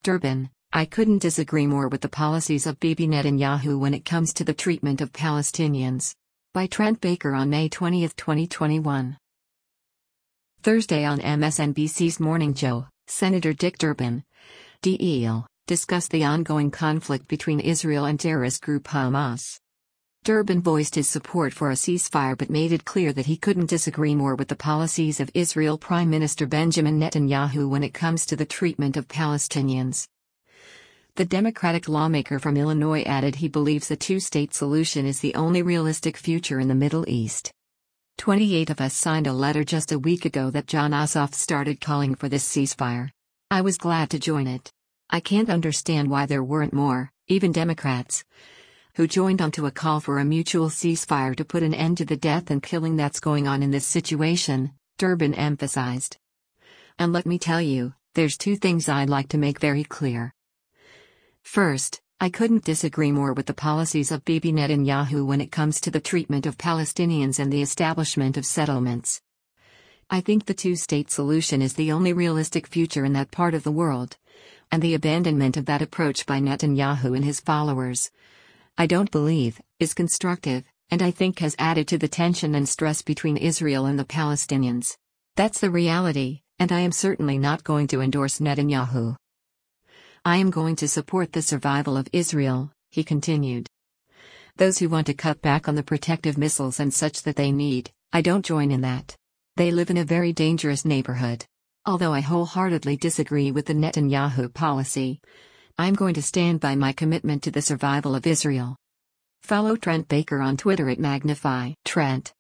Durban, I couldn't disagree more with the policies of Bibi Netanyahu when it comes to the treatment of Palestinians. By Trent Baker on May 20, 2021. Thursday on MSNBC's Morning Joe, Senator Dick Durbin, DEL, discussed the ongoing conflict between Israel and terrorist group Hamas. Durbin voiced his support for a ceasefire but made it clear that he couldn't disagree more with the policies of Israel Prime Minister Benjamin Netanyahu when it comes to the treatment of Palestinians. The Democratic lawmaker from Illinois added he believes a two-state solution is the only realistic future in the Middle East. 28 of us signed a letter just a week ago that Jon Ossoff started calling for this ceasefire. I was glad to join it. I can't understand why there weren't more, even Democrats, who joined onto a call for a mutual ceasefire to put an end to the death and killing that's going on in this situation, Durbin emphasized. And let me tell you, there's two things I'd like to make very clear. First, I couldn't disagree more with the policies of Bibi Netanyahu when it comes to the treatment of Palestinians and the establishment of settlements. I think the two-state solution is the only realistic future in that part of the world, and the abandonment of that approach by Netanyahu and his followers, I don't believe, is constructive, and I think has added to the tension and stress between Israel and the Palestinians. That's the reality, and I am certainly not going to endorse Netanyahu. I am going to support the survival of Israel, he continued. Those who want to cut back on the protective missiles and such that they need, I don't join in that. They live in a very dangerous neighborhood. Although I wholeheartedly disagree with the Netanyahu policy, I'm going to stand by my commitment to the survival of Israel. Follow Trent Baker on Twitter at Magnify Trent.